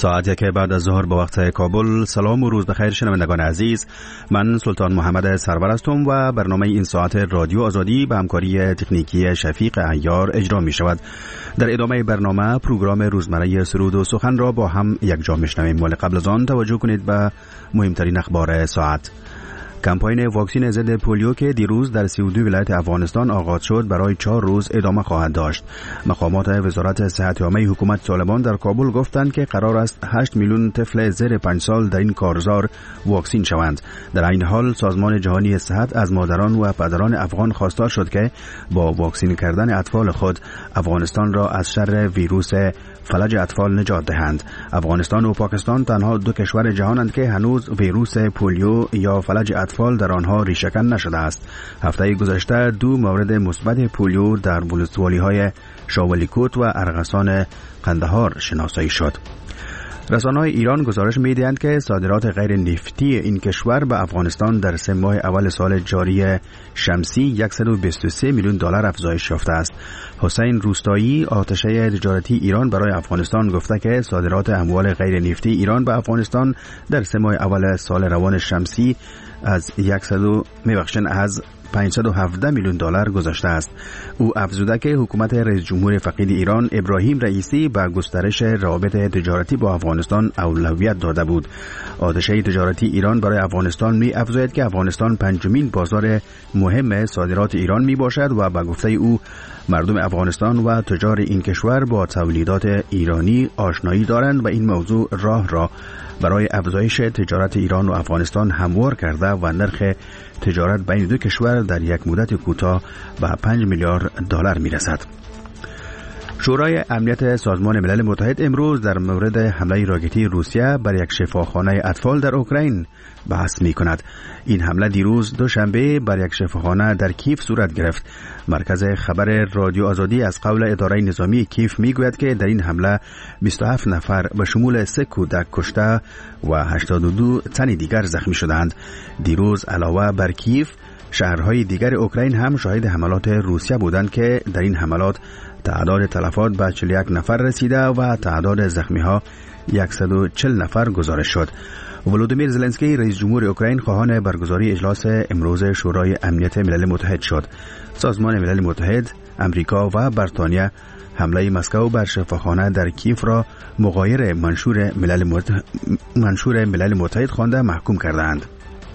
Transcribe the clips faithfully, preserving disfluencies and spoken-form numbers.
ساعت یک بعد از ظهر به وقت کابل. سلام و روز بخیر شنوندگان عزیز، من سلطان محمد سرور هستم و برنامه این ساعت رادیو آزادی به همکاری تکنیکی شفیق عیار اجرا می شود. در ادامه برنامه پروگرام روزمره سرود و سخن را با هم یکجا میشنویم، ولی قبل از آن توجه کنید به مهمترین اخبار ساعت. کمپاین واکسین ضد پولیو که دیروز در سی و دو ولایت افغانستان آغاز شد برای چهار روز ادامه خواهد داشت. مقامات وزارت صحت عامه حکومت طالبان در کابل گفتند که قرار است هشت میلیون طفل زیر پنج سال در این کارزار واکسین شوند. در این حال سازمان جهانی صحت از مادران و پدران افغان خواستار شد که با واکسین کردن اطفال خود افغانستان را از شر ویروس فلج اطفال نجات دهند. افغانستان و پاکستان تنها دو کشور جهانند که هنوز ویروس پولیو یا فلج اطفال در آنها ریشه‌کن نشده است. هفته گذشته دو مورد مثبت پولیو در ولسوالی‌های شاولیکوت و ارغسان قندهار شناسایی شد. رسانه‌های ایران گزارش می‌دهند که صادرات غیر نفتی این کشور به افغانستان در سه ماه اول سال جاری شمسی صد و بیست و سه میلیون دلار افزایش یافته است. حسین روستایی، آتشه تجارتی ایران برای افغانستان گفته که صادرات اموال غیر نفتی ایران به افغانستان در سه ماه اول سال روان شمسی از صد میبخشن از پانصد و هفده میلیون دلار گذشته است. او افزوده که حکومت رئیس جمهور فقید ایران ابراهیم رئیسی به گسترش روابط تجارتی با افغانستان اولویت داده بود. آتشه تجارتی ایران برای افغانستان می افزاید که افغانستان پنجمین بازار مهم صادرات ایران می باشد و به گفته او مردم افغانستان و تجار این کشور با تولیدات ایرانی آشنایی دارند و این موضوع راه را برای افزایش تجارت ایران و افغانستان هموار کرده و نرخ تجارت بین دو کشور در یک مدت کوتاه به پنج میلیارد دلار میرسد. شورای امنیت سازمان ملل متحد امروز در مورد حمله راکتی روسیه بر یک شفاخانه اطفال در اوکراین بحث می کند. این حمله دیروز دوشنبه بر یک شفاخانه در کیف صورت گرفت. مرکز خبر رادیو آزادی از قول اداره نظامی کیف می گوید که در این حمله بیست و هفت نفر به شمول سه کودک کشته و هشتاد و دو تن دیگر زخمی شدند. دیروز علاوه بر کیف شهرهای دیگر اوکراین هم شاهد حملات روسیه بودند که در این حملات تعداد تلفات به چهل و یک نفر رسیده و تعداد زخمی ها صد و چهل نفر گزارش شد. ولودیمیر زلنسکی رئیس جمهور اوکراین خواهان برگزاری اجلاس امروز شورای امنیت ملل متحد شد. سازمان ملل متحد، امریکا و بریتانیا حمله مسکو بر شفاخانه در کیف را مغایر منشور ملل متحد, منشور ملل متحد خوانده محکوم کردند.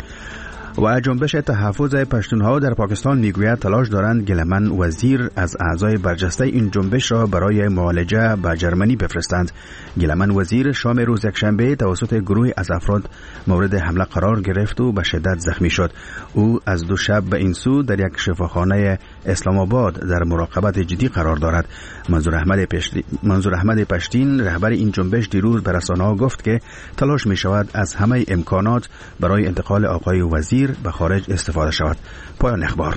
و جنبش تحفظ پشتونها در پاکستان میگوید تلاش دارند گلمن وزیر از اعضای برجسته این جنبش را برای معالجه به جرمنی بفرستند. گلمن وزیر شام روز یکشنبه توسط گروهی از افراد مورد حمله قرار گرفت و به شدت زخمی شد. او از دو شب به این سو در یک شفاخانه اسلام آباد در مراقبت جدی قرار دارد. منظور احمد پشتین منظور احمد پشتین رهبر این جنبش دیروز به رسانه‌ها گفت که تلاش می شود از همه امکانات برای انتقال آقای وزیر به خارج استفاده شود. پایان اخبار.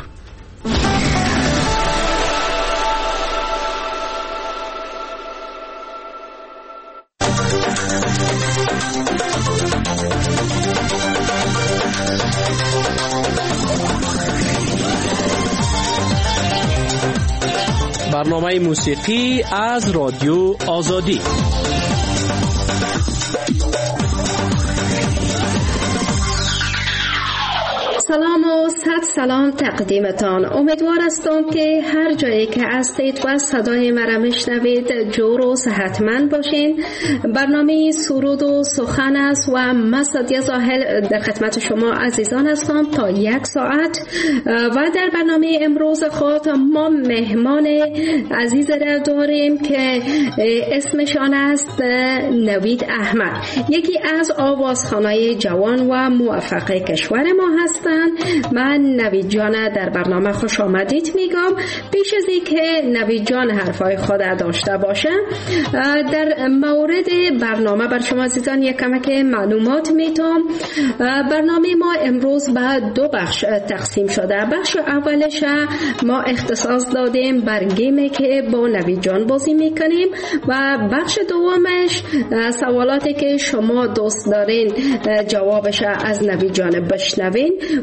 برنامه موسیقی از رادیو آزادی. سلام و صد سلام تقدیمتان. امیدوار هستم که هر جایی که هستید و صدای مرا میشنوید جور و صحتمند باشین. برنامه سرود و سخن است و من سادیه زاهل در خدمت شما عزیزان هستم تا یک ساعت. و در برنامه امروز خود ما مهمان عزیز را داریم که اسمشان است نوید احمد، یکی از آوازخوانای جوان و موفق کشور ما هستند. من نوید جان در برنامه خوش آمدید میگم. پیش از این که نوید جان حرفای خود داشته باشه، در مورد برنامه بر شما عزیزان یک کمک معلومات میتونم. برنامه ما امروز به دو بخش تقسیم شده. بخش اولش ما اختصاص دادیم بر گیمی که با نوید جان بازی میکنیم و بخش دومش سوالاتی که شما دوست دارین جوابش از نوید جان بشنوین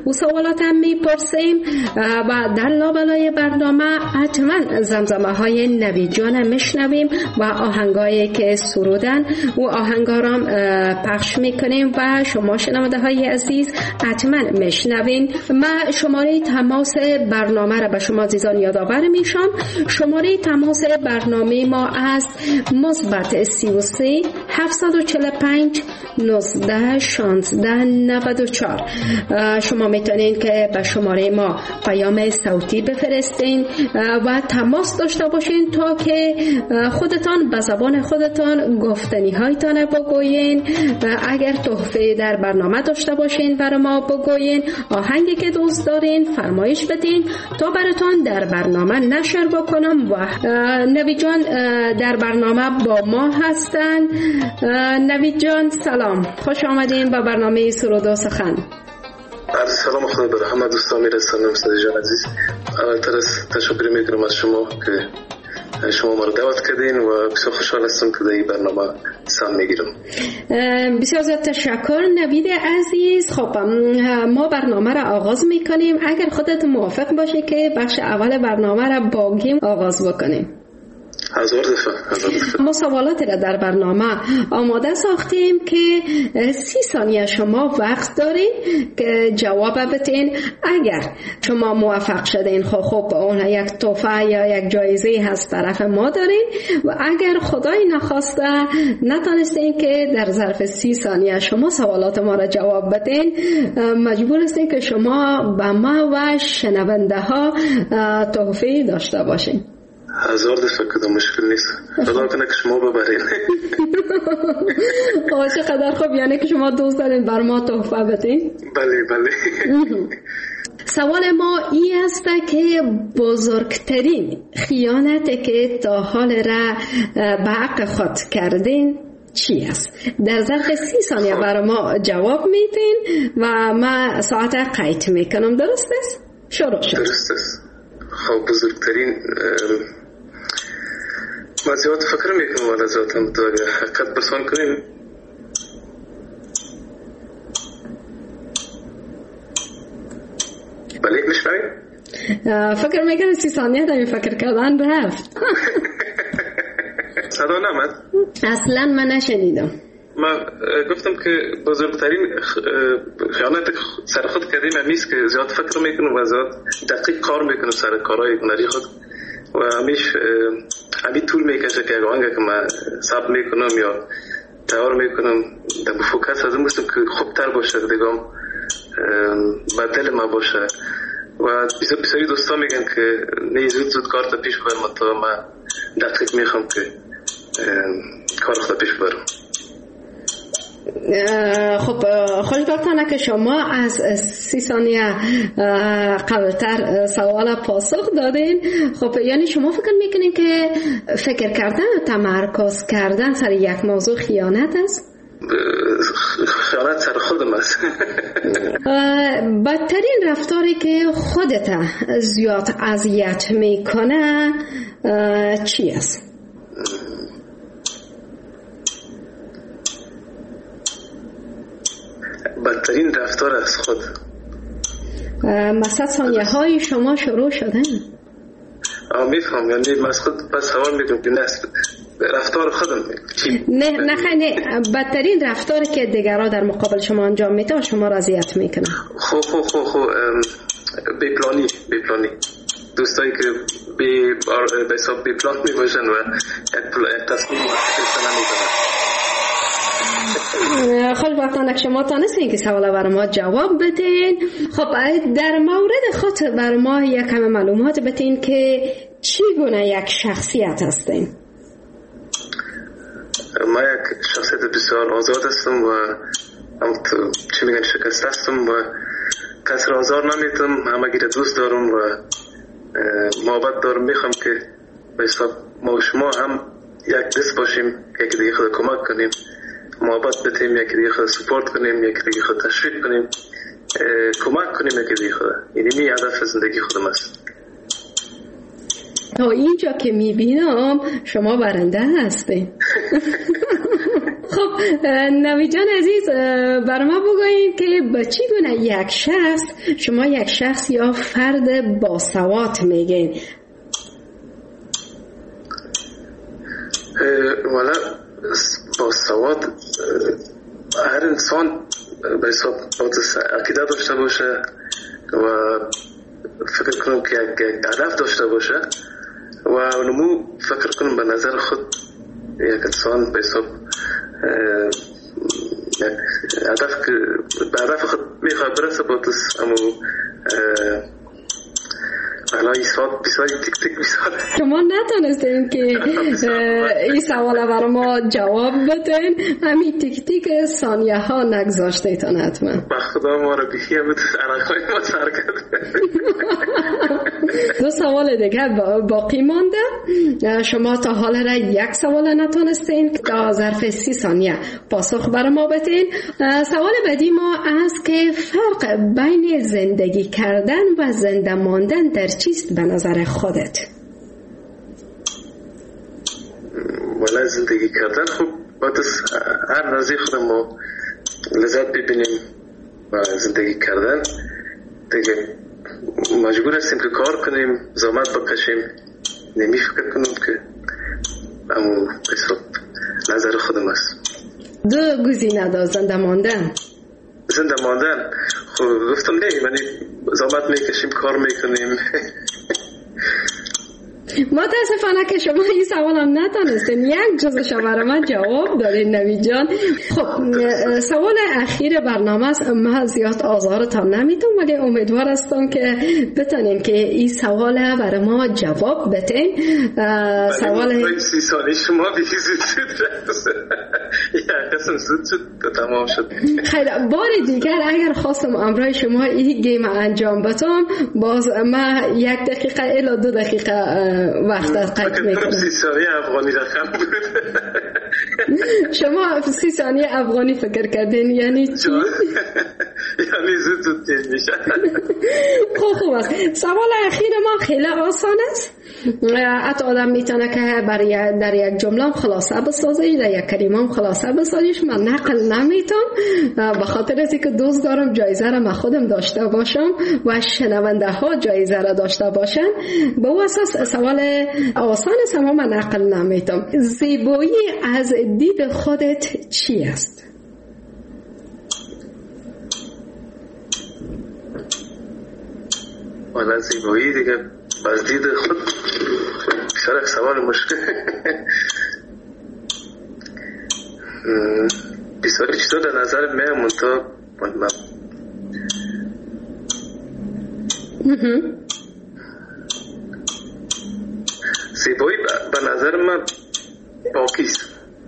او سوالاتم میپرسیم و در لابلای برنامه حتما زمزمه های نوید جان میشنویم و آهنگایی که سرودن و آهنگارام پخش میکنیم و شما شنونده های عزیز حتما میشنوین. من شماره تماس برنامه را به شما عزیزان یادآور میشم. شماره تماس برنامه ما است مثبت سی و سه هفتصد و چهل و پنج نوزده شانزده نود و چهار. شما میتونین که به شماره ما پیام صوتی بفرستین و تماس داشته باشین تا که خودتان به زبان خودتان گفتنی هایتان بگوین. اگر تحفه در برنامه داشته باشین برای ما بگوین، آهنگی که دوست دارین فرمایش بدین تا براتون در برنامه نشر بکنم. و نوید جان در برنامه با ما هستن. نوید جان سلام، خوش آمدین به برنامه سرود و سخن. عرض سلام خدا بر همه دوستان میرسانم. صدای جان عزیز، اولتر از تشکر میکنم از شما که شما ما رو دعوت کردین و بسیار خوشحال هستم که در این برنامه سهم میگیرم. بسیار زیاد تشکر نوید عزیز. خب ما برنامه را آغاز میکنیم. اگر خودت موافق باشه که بخش اول برنامه را با گیم آغاز بکنیم. هزار دفعه هزار دفعه. ما سوالاتی را در برنامه آماده ساختیم که سی ثانیه شما وقت دارین که جواب بدین. اگر شما موفق شدین خب خب اون یک تحفه یا یک جایزه هست طرف ما دارین و اگر خدای نخواسته نتونستین که در ظرف سی ثانیه شما سوالات ما را جواب بدین، مجبور هستین که شما به ما و شنونده ها تحفه داشته باشین. هزار دفعه کدام مشکل نیست. خدا کنه که شما ببرین. آه چقدر خوب، یعنی که شما دوست دارین بر ما تحفه بدین؟ بله بله. سوال ما این است که بزرگترین خیانتی که تا حال را به حق خود کردین چی است؟ در ظرف سی ثانیه بر ما جواب میدین و ما ساعت قید میکنم. درست است؟ شروع شد. درست است. خب بزرگترین ما زیاد فکر میکنم ولی ذاتم تو اگر حقیقت پرسان کنیم بله میشنوید؟ فکر میکنم سی ثانیه داریم فکر کردن رفت. صدا نمد؟ اصلا من نشنیدم. من گفتم که بزرگترین خیانت سر خود کردیم همیست که زیاد فکر میکنم و زیاد دقیق کار میکنم سر کارهای هنری خود و همیش همی طول میکشه که اگه که من ثبت میکنم یا تیار میکنم در فوکس از این بستم که خوبتر باشه دیگم بدل ما باشه و بسیاری دوستا میگن که نه زود زود کار تا پیش برم تا من دقیق میخوام که کار خود پیش برم. خب خوشبختانه که شما از سی ثانیه قبلتر سوال پاسخ دادین. خب یعنی شما فکر میکنین که فکر کردن و تمرکز کردن سر یک موضوع خیانت است؟ خیانت سر خودم است. بدترین رفتاری که خودت زیاد اذیت میکنه چی است؟ بدترین رفتار از خود مثلا ثانیه های شما شروع شدن. آه میفهم، یعنی من از خود پس سوال میکنم که نست رفتار خودم نه نه خیلی بدترین رفتاری که دیگرها در مقابل شما انجام میده و شما را اذیت میکنه. خب خب خب خب بی پلانی بی پلانی دوستایی که بی به حساب بی پلان میباشن و یک تصمیم متخذ نمیکنن. خوشبختانه شما تانستین که سوال بر ما جواب بدین. خب در مورد خود بر ما یک کم معلومات بدین که چی گونه یک شخصیت هستین؟ ما یک شخصیت بسیار آزاد هستم و هم چی میگن شکست هستم و کس را آزار نمیتم، همه گیره دوست دارم و محبت دارم. میخوام که به حساب ما و شما هم یک دست باشیم، یکی دیگه خود کمک کنیم، محبت بتیم، یکی دیگه خود سپورت کنیم، یکی دیگه خود تشویق کنیم، کمک کنیم یکی دیگه خود. اینی می هدف زندگی خودم است. تا اینجا که میبینم شما برنده هستین. خب نوید جان عزیز بر ما بگویید که به چی گونه یک شخص شما یک شخص یا فرد باسواد میگین؟ والا باسواد هر انسان به حساب عقیده داشته باشه و فکر کنم که یک هدف داشته باشه و نمو فکر کنم به نظر خود یک انسان به حساب هدف که به هدف خود میخواد برسه باتس اما الان این سوال بیسای تیک تیک بیسای شما نتونستین که این سوال برای ما جواب بدین، همین تیک تیک ثانیه ها نگذاشته ایتان حتما. با خدا ما رو بیخی همه عرقای ما سر کرده. دو سوال دیگه باقی مانده. شما تا حال را یک سوال نتونستین تا ظرف سی ثانیه پاسخ برای ما بدین. سوال بعدی ما است که فرق بین زندگی کردن و زنده ماندن در چیست به نظر خودت؟ ولی زندگی کردن خب باید هر نزدیک خودم ما لذت ببینیم و زندگی کردن دیگه مجبور هستیم که کار کنیم، زحمت بکشیم. نمی فکر کنم که اما حساب نظر خودم است. دو گزینه دار زنده ماندن. زنده ماندن خب گفتم نه، یعنی زحمت میکشیم، کار میکنیم. متاسفانه که شما این سوال هم نتونستین یک جزش برای من جواب دارین نوید جان. خب سوال اخیر برنامه است. من زیاد آزارتان نمیدم ولی امیدوار هستم که بتونین که این سوال برای ما جواب بدین. سوال سی سالی شما بیخی زود شد، یک قسم زود شد تمام شد. خیلی بار دیگر اگر خواستم امرای شما این گیم انجام بدم باز من یک دقیقه الا دو دقیقه وقت قطع میکنم. سی ثانیه افغانی رقم بود. شما سی ثانیه افغانی فکر کردین یعنی چی؟ یعنی زود زود تیز میشه. خوب خوب است. سوال اخیر ما خیلی آسان است. حتی آدم میتونه که برای در یک جمله خلاصه بسازه، در یک کلمه خلاصه بسازیش. من نقل نمیتونم به خاطر از اینکه دوست دارم جایزه را من خودم داشته باشم و شنونده ها جایزه را داشته باشن. به اون اساس سوال آسان است اما من نقل نمیتونم. زیبایی از دید خودت چی است؟ والا زیبایی دیگه از دید خود بسیار یک سوال مشکل. بسیار چطور در نظر من منطقه زیبایی به نظر من پاکیست.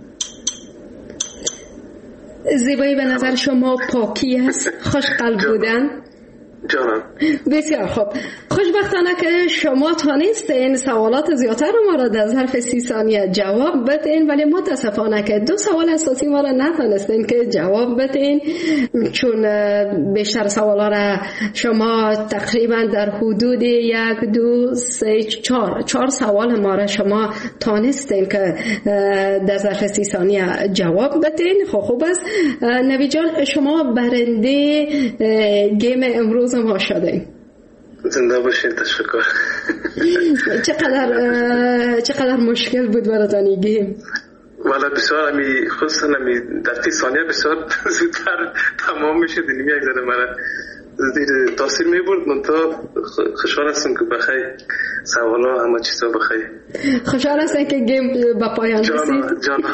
زیبایی به نظر شما پاکی است، خوش قلب بودن؟ جانم. بسیار خوب. خوشبختانه که شما تانستین سوالات زیادتر ما را در ظرف سی ثانیه جواب بدین ولی متاسفانه که دو سوال اساسی ما را نتونستین که جواب بدین چون بیشتر سوالا را شما تقریبا در حدود یک دو سه چهار چهار سوال ما را شما تانستین که در ظرف سی ثانیه جواب بدین. خب خوب است. نوید جان شما برنده گیم امروز ما شدین. زنده باشین. تشکر. چقدر چقدر مشکل بود براتون این گیم؟ والا بسیار همی خصوصا همی در تی ثانیه بسیار زودتر تمام میشه. دینیم یک ذره مرا زیر تاثیر میبرد. من تا خوشحال هستم که بخیر سوالا همه چیزا بخیر. خوشحال هستم که گیم به پایان رسید. جانا جانا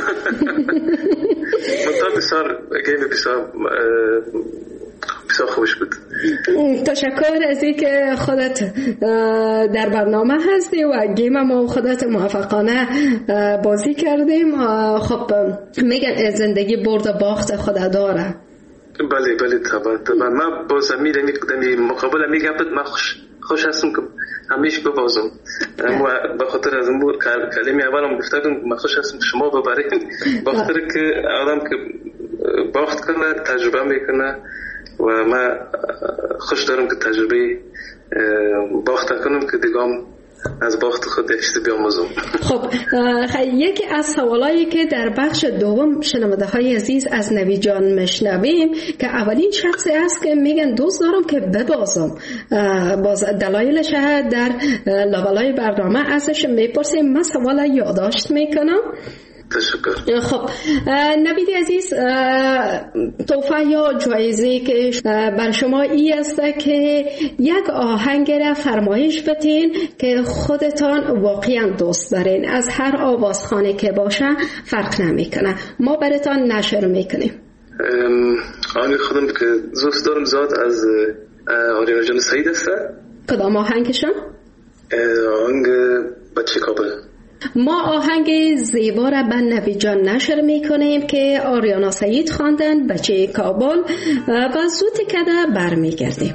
من تا بسیار گیم بسیار بسیار خوش بود. تشکر از اینکه خودت در برنامه هستی و گیم ما خودت موفقانه بازی کردیم. خب میگن زندگی برد و باخت خود داره. بله بله طبعا. من با زمیر نقدمی مقابل میگم من خوش خوش هستم که همیشه ببازم. به خاطر از اون کلمه اولم گفتم من خوش هستم شما ببرین. به خاطر که آدم که باخت کنه تجربه میکنه و من خوش دارم که تجربه باخت کنم که دیگه از باخت خود یک چیز بیاموزم. خب یکی از سوالایی که در بخش دوم شنونده های عزیز از نوید جان میشنویم که اولین شخصی است که میگن دوست دارم که ببازم، باز دلایلش در لابلای برنامه ازش میپرسیم. من سوال یادداشت میکنم. تشکر. خب نوید عزیز، تحفه یا جایزه که بر شما ای است که یک آهنگ را فرمایش بدین که خودتان واقعا دوست دارین، از هر آوازخانه که باشه فرق نمیکنه، ما براتان نشر میکنیم. آهنگ خودم که دوست دارم زیاد از آریانا جان سعید است. کدام آهنگشون؟ آهنگ بچه کابل. ما آهنگ زیبا را به نوید جان نشر میکنیم که آریانا سعید خواندن، بچه کابل، و زود کده برمیگردیم.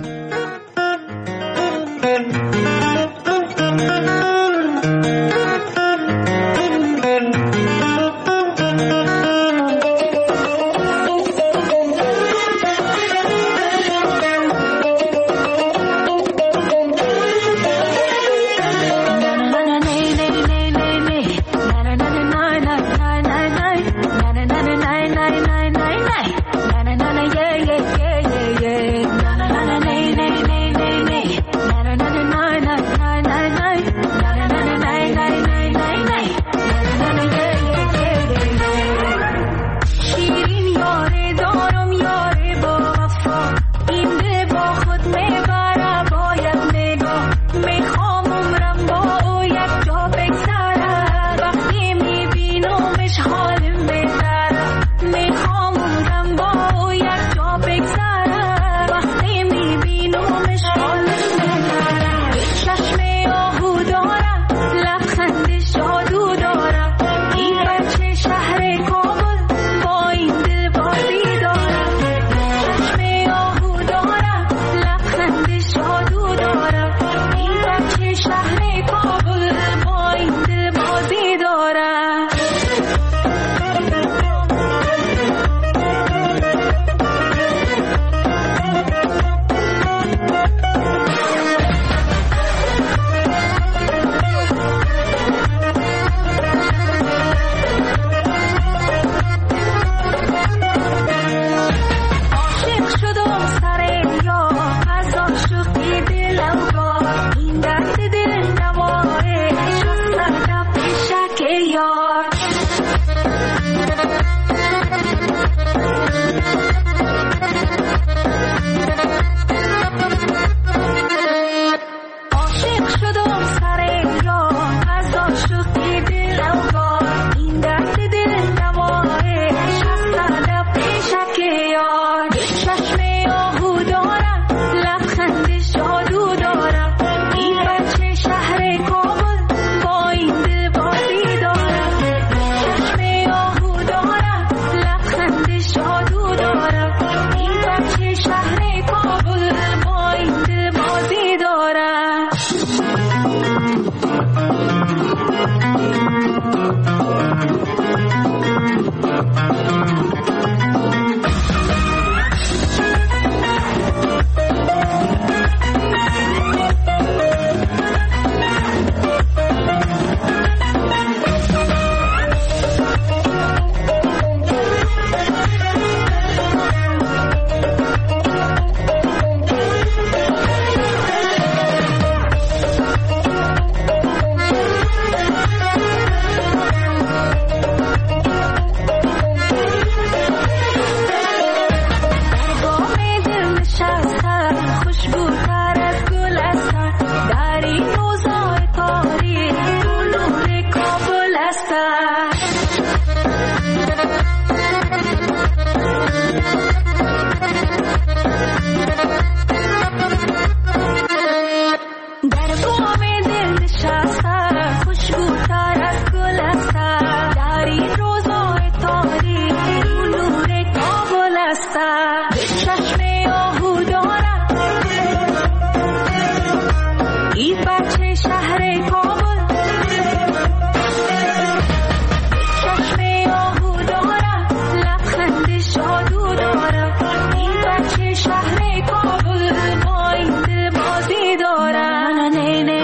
شهر کابل با این دل بازی دارم.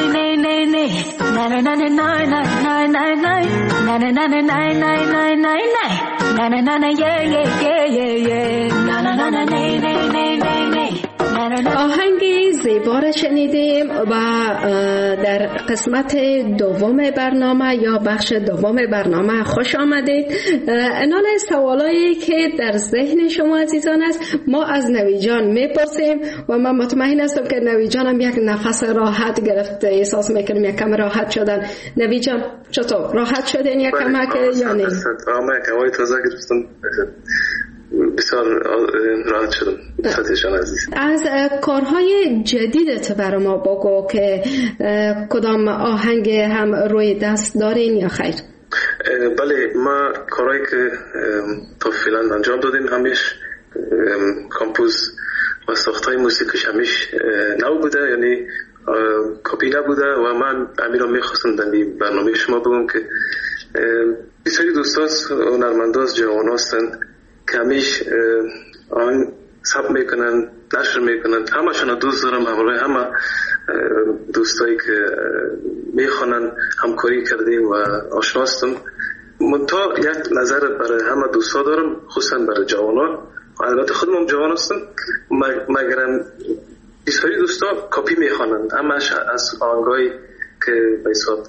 آهنگ زیبا را شنیدیم و در قسمت دوم برنامه یا بخش دوم برنامه خوش آمدید. انال سوالایی که در ذهن شما عزیزان است ما از نوی جان میپرسیم و من مطمئن هستم که نوی جان هم یک نفس راحت گرفته، احساس میکنیم یک کم راحت شدن. نوی جان چطور راحت شدین یک کم یا نه؟ آمه کمای تازه گرفتم، بسیار راحت شدم. فتحشان عزیز، از کارهای جدیدت برای ما بگو که کدام آهنگ هم روی دست دارین یا خیر؟ بله، ما کارهایی که تا فعلا انجام دادیم همیش کامپوز و ساختای موسیقیش همیش نو بوده، یعنی کپی نبوده و من امیر رو میخواستم در برنامه شما بگم که بسیاری دوستاست هنرمنداست جوان هستن که همیش آن ثبت میکنن، نشر میکنن. همشون دوست دارم، همراه همه دوستایی که میخوانن همکاری کردیم و آشنا هستم. منتها یک نظر برای همه دوستا دارم، خصوصا برای جوانا. البته خودم هم جوان هستم، مگرم بسیاری دوستا کپی میخوانن، همش از آهنگایی که به حساب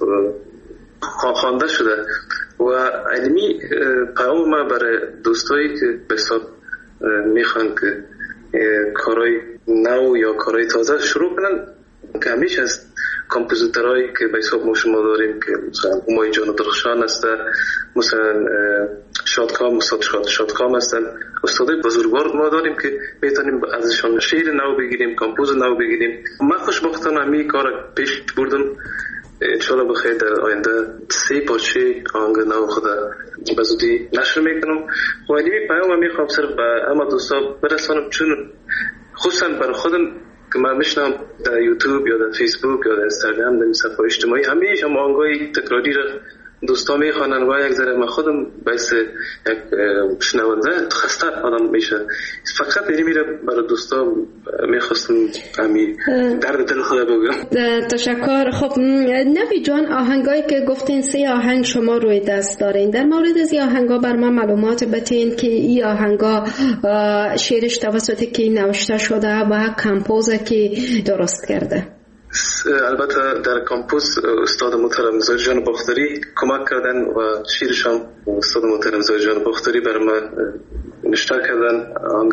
خوانده شده. و علمی پیام ما برای دوستایی که به حساب میخوان که کارهای نو یا کارهای تازه شروع کنن، که همیشه از کمپوزیترهایی که به حساب ما شما داریم که مثلا همای جان درخشان هسته، مثلا شادکام استاد شادکام هستن، استادای بزرگوار ما داریم که میتونیم ازشان شعر نو بگیریم، کمپوز نو بگیریم. من خوشبختانه همی کار پیش بردم، انشالله بخیر در آینده سه پارچه آهنگ نو خود به زودی نشر میکنم. و اینمی پیام همی خواب صرف به همه دوستا برسانم، چون خصوصا برای خودم که من میشنم در یوتیوب یا در فیسبوک یا در اینستاگرام در صفحه اجتماعی همیشه هم آهنگای تکراری را دوستا میخوانن و یک ذره من خودم باعث یک شنونده خسته آدم میشه. فقط اینمی را برای دوستا میخواستم همی درد دل خود بگم. تشکر. خب نوی جان، آهنگایی که گفتین سه آهنگ شما روی دست دارین، در مورد از این آهنگا بر من معلومات بتین که این آهنگا شعرش توسط کی نوشته شده و کمپوز کی درست کرده؟ البته در کمپوز استاد محترم زاهد جان باختری کمک کردن و شعرش هم استاد محترم زاهد جان باختری بر من نوشته کردن آهنگ،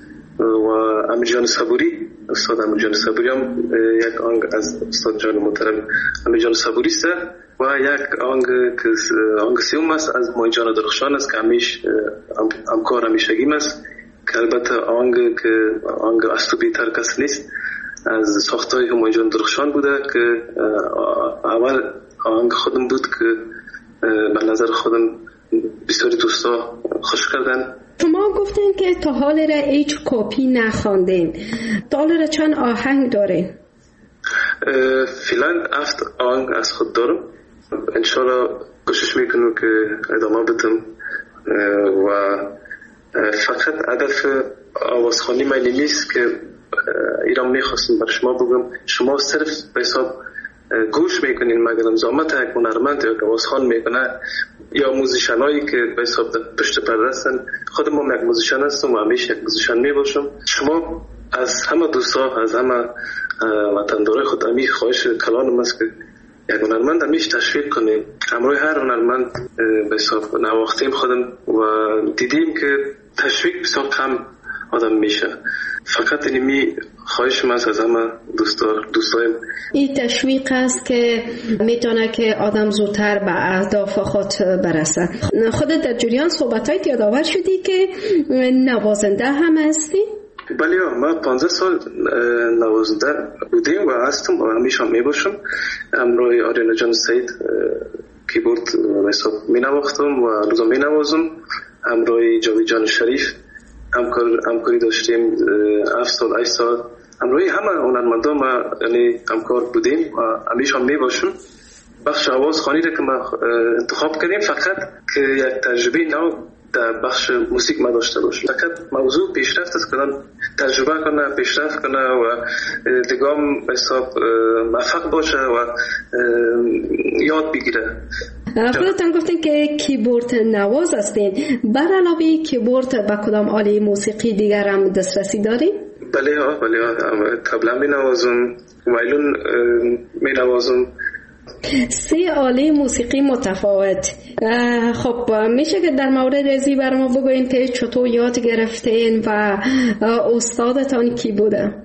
و امیر جان صبوری استاد امیر جان صبوری هم یک آهنگ از استاد جان محترم امیر جان صبوری است و یک آهنگ که آهنگ سوم است از مای جان درخشان است که همیش همکار همیشگیم است، که البته آهنگ که آهنگ از تو بیتر کس نیست از ساختای همای جان درخشان بوده که اول آهنگ خودم بود که به نظر خودم بسیاری دوستا خوش کردن. شما گفتین که تا حال را هیچ کپی نخواندین، تا حال را چند آهنگ دارین؟ فعلا هفت آهنگ از خود دارم، انشالله کوشش میکنم که ادامه بدم و فقط هدف آوازخوانی من نیست که ایران میخواستم بر شما بگم شما صرف به حساب گوش میکنین، مگر زحمت یک هنرمند یا که آوازخوان میکنه یا موزیشنایی که به حساب پشت پرده هستن، خودم هم یک موزیشن هستم و همیشه یک موزیشن میباشم. شما از همه دوستا، از همه وطندارای خود همی خواهش کلانم است که یک هنرمند همیشه تشویق کنیم. همراه هر هنرمند به حساب نواختیم خودم و دیدیم که تشویق بسیار کم آدم میشه. فقط اینمی خواهش من از همه دوستار دوستایم این تشویق است که میتونه که آدم زودتر به اهداف خود برسه. خودت در جریان صحبت‌های یادآور شدی که نوازنده هم هستی؟ بله، ما پانزده سال نوازنده بودیم و هستم و همیشه میباشم. همراه آریانا جان سید کیبورد حساب می نواختم و روزا می نوازم. همراه جاوید جان شریف همکار همکاری داشتیم هفت سال هشت سال. همراه همه هنرمندان ما یعنی همکار بودیم و همیشه هم میباشم. بخش آواز خوانی را که ما انتخاب کردیم فقط که یک تجربه نو در بخش موسیقی ما داشته باشه. فقط موضوع پیشرفت است، کدام تجربه کنه، پیشرفت کنه و دیگه حساب موفق باشه و یاد بگیره. خودتان گفتین که کیبورد نواز هستین، بر علاوه کیبورد به کدام آله موسیقی دیگر هم دسترسی دارین؟ بله ها بله ها طبله می نوازم، وایلون می نوازم. سه آله موسیقی متفاوت. خب میشه که در مورد ازی بر ما بگوین که چطور یاد گرفتین و استادتان کی بوده؟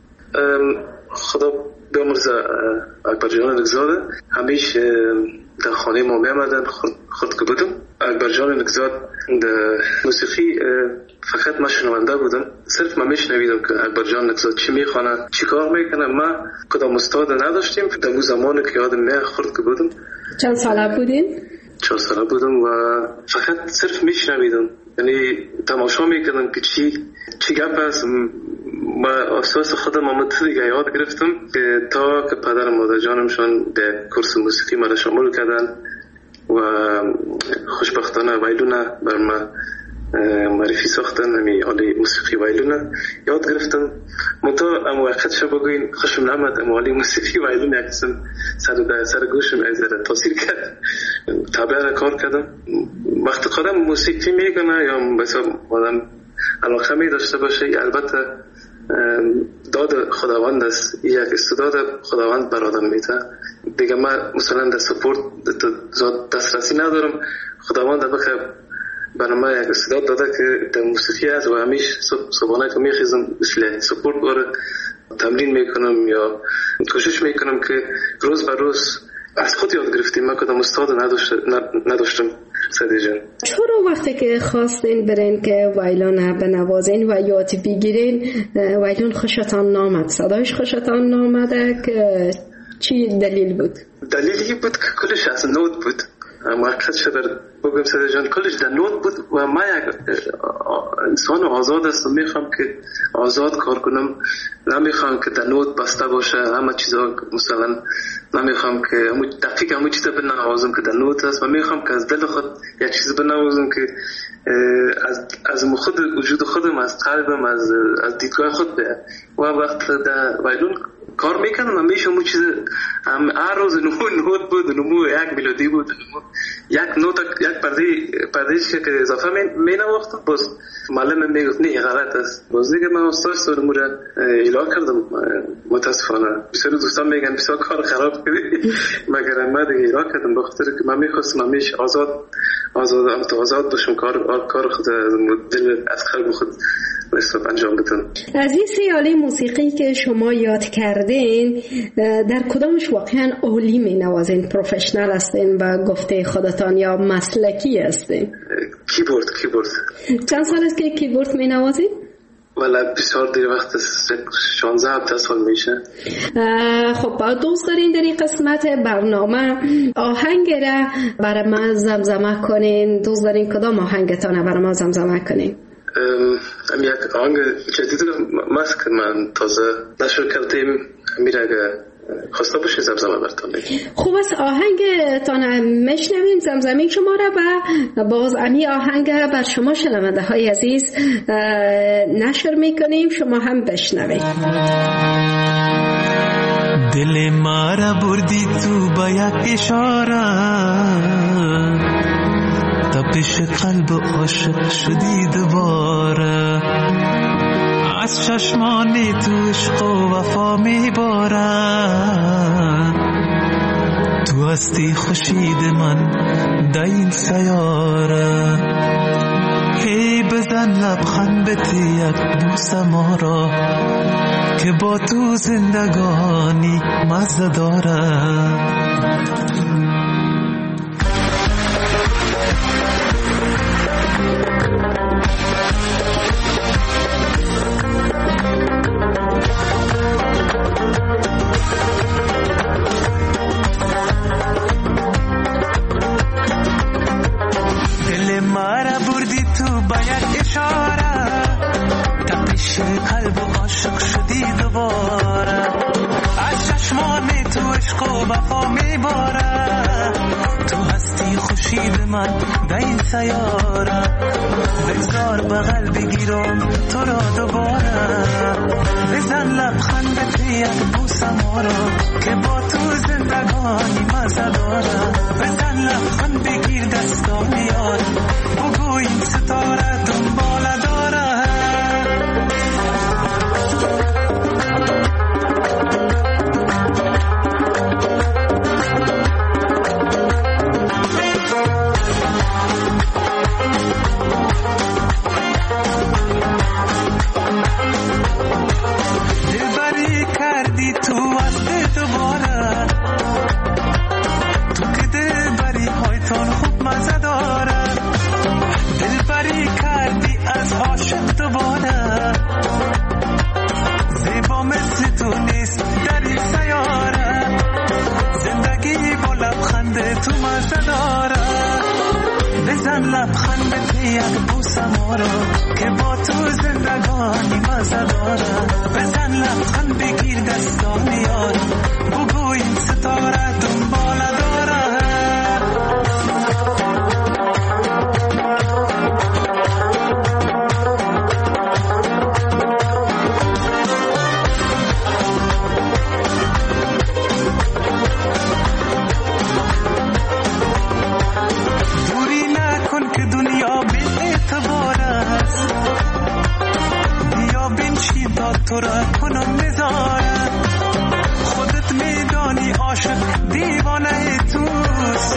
خدا بیامرزه اکبر جان نگزاده، همیشه در خانه ما می آمدن خود که بودم. اکبر جان نگزاد در موسیقی فقط ما شنونده بودم، صرف ما میشنویدم که اکبر جان نگزاد چی میخوانه، چی کار میکنه. ما کدام استاد نداشتیم در اون زمانی که یادم می خورد که بودم. چند ساله بودین؟ چهار ساله بودم و فقط صرف میشنویدم، یعنی تماشا میکردم که چی چی گپ است. ما اساس خودم آمده دیگه یاد گرفتم که تا که پدر و مادر جانمشان در کورس موسیقی ما را شامل کردن و خوشبختانه وایلونه بر ما معرفی ساختن. همی آله موسیقی وایلونه یاد گرفتم. منطقه اما وقت شب بگوین خوشم نامد، اما آله موسیقی وایلونه یک قسم سر, سر گوشم ایزاره تاثیر کرد. طبعه را کار کردم. وقت قدم موسیقی میگنه یا بسا آدم علاقه می داشته باشه، البته داد خداوند است، یک استعداد خداوند بر آدم میده دیگه. من مثلا در سپورت دسترسی ندارم، خداوند بخه برای من یک استعداد داده که در موسیقی است و همیشه صبحانه که میخیزم مثل سپورت باره تمرین میکنم یا کوشش میکنم که روز بر روز از خود یاد گرفتیم. من کدام استاد نداشتم. سعدی جان چرا وقتی که خواستین برین که وایلون بنوازین و یاد بگیرین وایلون خوشتان نامد، صدایش خوشتان نامده که چی دلیل بود؟ دلیلی بود که کلش از نوت بود. موقت شده بگم سعدی جان کلش در نوت بود و ما یک انسان آزاد است و میخوام که آزاد کار کنم، نمیخوام که در نوت بسته باشه همه چیزا. مثلا نمیخوام که همون دقیق همون چیزا بنوازم که در نوت است و میخوام که از دل خود یک چیز بنوازم که از از خود وجود خودم، از قلبم، از از دیدگاه خود بیاد. و وقت در وایلون کار میکنم همیشه همون چیز هم هر روز نمو نوت بود، نمو یک ملودی بود، نمو یک نوت یک پرده پردهش که اضافه می نواختم. باز معلم میگفت نه غلط است. باز دیگه من استاد سر مورد اعلام کردم. متاسفانه بسیار دوستان میگن بسیار کار خراب کردی، مگر من دیگه اعلام کردم بخاطر که من میخواستم همیشه آزاد آزاد آزاد باشم، کار کار خود دل از قلب خود حساب انجام بدم. از این سه آله موسیقی که شما یاد کردین در کدامش واقعا عالی می نوازین، پروفشنال هستین و گفته خودتان یا مسلکی هستین؟ کیبورد کیبورد چند سال است که کیبورد می نوازین؟ والا بسیار دیر وقت است، شانزده هفته سال میشه. خب دوست دارین در این قسمت برنامه آهنگ را برای ما زمزمه کنین؟ دوست دارین کدام آهنگتان برای ما زمزمه کنین؟ ام یک آهنگ جدید ماست که من تازه نشر کردیم، میره اگه خواسته باشه زمزمه براتون بگم. خوب است، آهنگتان میشنویم، زمزمه شما را و باز امی آهنگ بر شما شنونده های عزیز نشر میکنیم، شما هم بشنوید. دل ما را بردی تو با یک اشاره، تپش قلب عاشق شدی دوباره، از چشمان تو عشق و وفا میبارن، تو هستی خورشید من در این سیاره، هی بزن لبخند بده یک بوس ما را که با تو زندگانی مزه داره. قلب عاشق شدی دوباره، از چشمان تو عشق و وفا میباره، تو هستی هستی خورشید من در این سیاره، بگذار بغل بگیرم تو را دوباره، بزن لبخندت یک بوسم آرا که با تو زندگانی مزه داره، بزن لبخند بگیر دستام یار، بگو این ستاره دنباله داره. لبخندت یک بوسم آرا که با تو زندگانی مزه داره، بزن لبخند بگیر دستام یار، بگو این ستاره دنباله داره. تو را کنم نزاره، خودت میدانی عاشق دیوانه توست،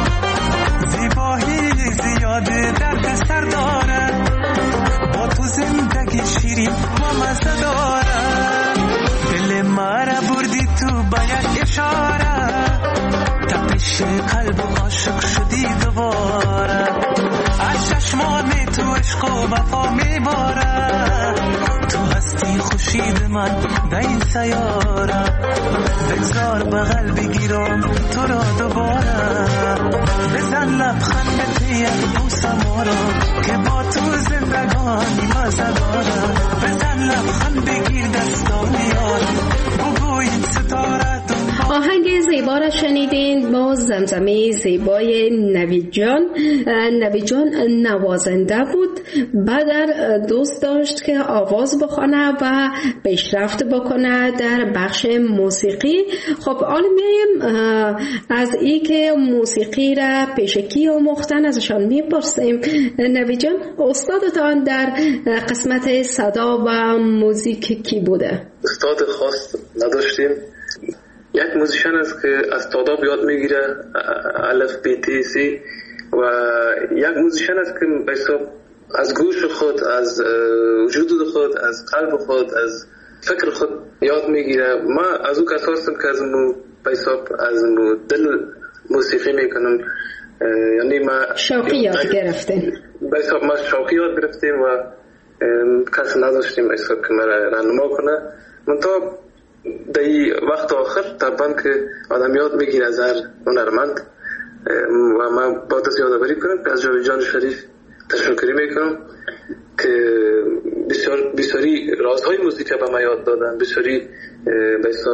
زیبایی زیاده درد سر داره، با تو زندگی شیرین و مزه داره، دل مرا بردی تو با یک اشاره، تپش قلب عاشق شدی دوباره، از چشمان تو عشق و وفا میباره، تو هستی خورشید من در این سیاره، بگذار بغل بگیرم تو را دوباره، بزن لبخندت یک بوسم آرا که با تو زندگانی مزه داره، بزن لبخند بگیر دستام یار، بگو این ستاره. آهنگ زیبا را شنیدین با زمزمه زیبای نوید جان. نوید جان نوازنده بود، بعد دوست داشت که آواز بخونه و پیشرفت بکنه در بخش موسیقی. خب حالا میایم از این که موسیقی را پیشکی آموختن ازشان میپرسیم. نوید جان، استادتان در قسمت صدا و موزیک کی بوده؟ استاد خاص نداشتیم، یک موزیشن است که از تاداب یاد میگیره، الف بی تی سی، و یک موزیشن است که به حساب از گوش خود، از وجود خود، از قلب خود، از فکر خود یاد میگیره. ما از او کسا هستم که از مو به حساب از مو دل موسیقی میکنم، یعنی ما شوقی یاد گرفتیم، به حساب ما شوقی یاد گرفتیم و کسی نداشتیم به حساب که ما راهنما کنه. من تا در وقت آخر طبعا که آدم یاد میگیره از هر هنرمند، و من با دست یادآوری کنم که از جاوید جان شریف تشکری میکنم که بسیار بسیاری رازهای موسیقی به ما یاد دادن، بسیاری به حساب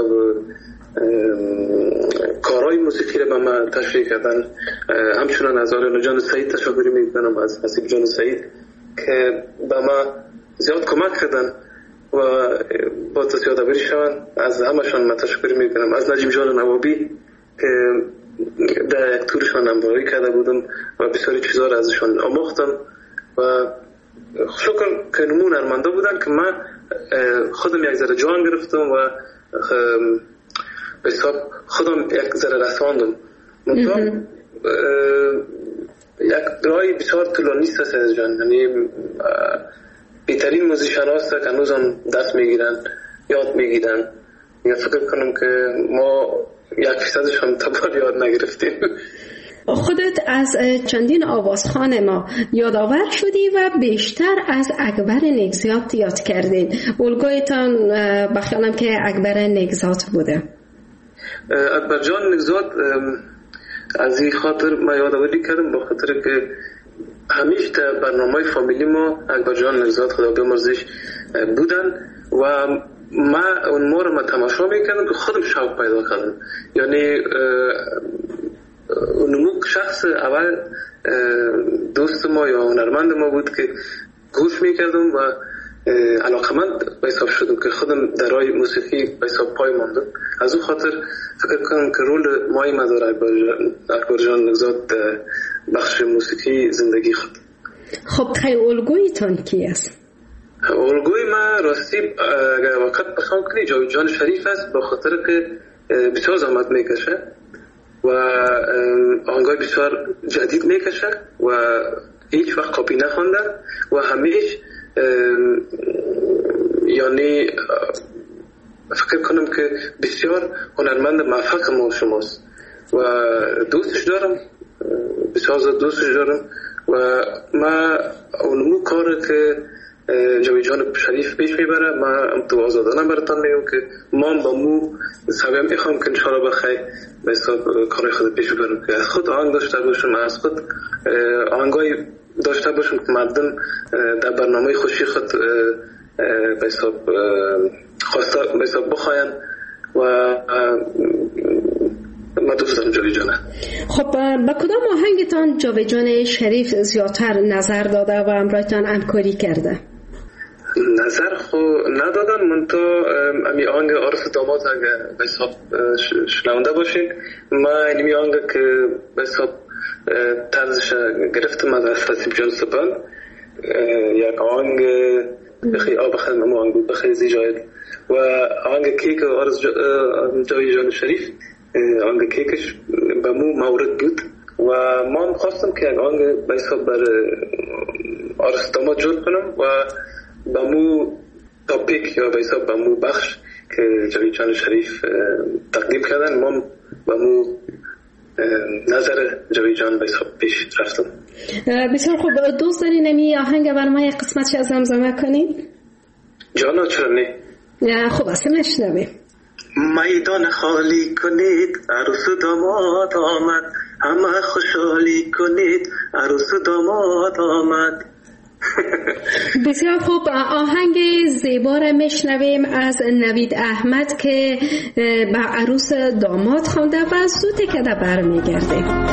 کارهای موسیقی رو به ما تشریح کردن. همچنان از آرین جان سعید تشکری میکنم، از حسیب جان سعید که به ما زیاد کمک کردن و با دست یادآوری شوند. از همشان من تشکر میکنم. از نجیب جان نوابی که در یک تورشان همراهی کرده بودم و بسیاری چیزا را ازشان آموختم و شکر که نمون هنرمندا بودن که من خودم یک ذره جان گرفتم و به حساب خودم یک ذره رساندم. منطقه یک رای بسیار طولانی است از جان، یعنی بهترین موزیشن هاست که هنوز هم دست میگیرن، یاد میگیرن. یا فکر کنم که ما یک فیصدش هم تبار یاد نگرفتیم. خودت از چندین آوازخوان ما یادآور شدی و بیشتر از اکبر نگزات یاد کردین. الگویتان بخیالم که اکبر نگزات بوده. اکبر جان نگزات از این خاطر ما یادآوری کردم، با خاطر که همیشه در برنامه فامیلی ما اکبر جان نگزات خدا بیامرزش بودن و ما اون ما رو ما تماشا میکردم که خودم شوق پیدا کردم. یعنی اونمو شخص اول دوست ما یا هنرمند ما بود که گوش میکردم و علاقمند به حساب شدم که خودم در راه موسیقی به حساب پای ماندم. از اون خاطر فکر کنم که رول مهمی داره اکبر جان نگزاد بخش موسیقی زندگی خود. خب خیلی الگویتان کی است؟ الگوی ما راستی اگر وقت بخوام کنی جاوید جان شریف است، به خاطر که بسیار زحمت میکشه و آهنگای بسیار جدید میکشه و هیچ وقت کپی نخونده و همیشه یعنی فکر کنم که بسیار هنرمند موفق ما شماست و دوستش دارم، بسیار زیاد دوستش دارم و ما اونمو کار که جاوید جان شریف پیش میبره ما تو آزادانه براتان میگم که ما با مو سویم میخوام که انشاءالله بخیر به حساب کار خود پیش ببرم که از خود آهنگ داشته باشم، از خود آهنگای داشته باشم که مردم در برنامه خوشی خود به حساب خواسته به حساب بخواین و ما دوست دارم جاوید جانه. خب با کدام آهنگتان جاوید جان شریف زیادتر نظر داده و همراهتان همکاری کرده؟ نظر خو ندادن، من تو امی آهنگ عرس داماد اگه به حساب شنونده باشین، ما اینمی آهنگ که به حساب طرزش گرفتم از نصیب جان سپن، یک آهنگ بخی آب خیلی نمو آهنگ بود بخی زیجاید و آهنگ کیک عرس جاوید جان شریف آهنگ کیکش به مو مورد بود و ما هم خواستم که یک آهنگ به حساب بر عرس داماد جور کنم و به مو تاپیک یا به حساب به مو بخش که جاوید جان شریف تقدیم کردن ما به مو نظر جاوید جان به حساب پیش رفتم. بسیار خوب، دوست دارین نمی آهنگ برای یک قسمتش از زمزمه کنین؟ جانا چرا نه؟ خوب است نشنویم. میدان خالی کنید عروس و داماد آمد، همه خوشحالی کنید عروس و داماد آمد. بسیار خوب، آهنگ زیبا را میشنویم از نوید احمد که به عروس داماد خوانده و زود که بر میگرده.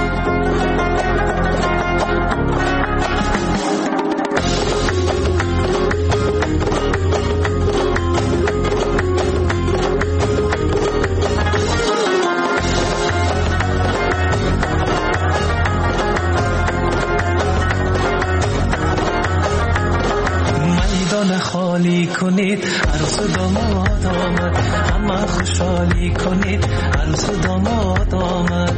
خالی کنید عروس و داماد آمد، همه خوشحالی کنید عروس و داماد آمد.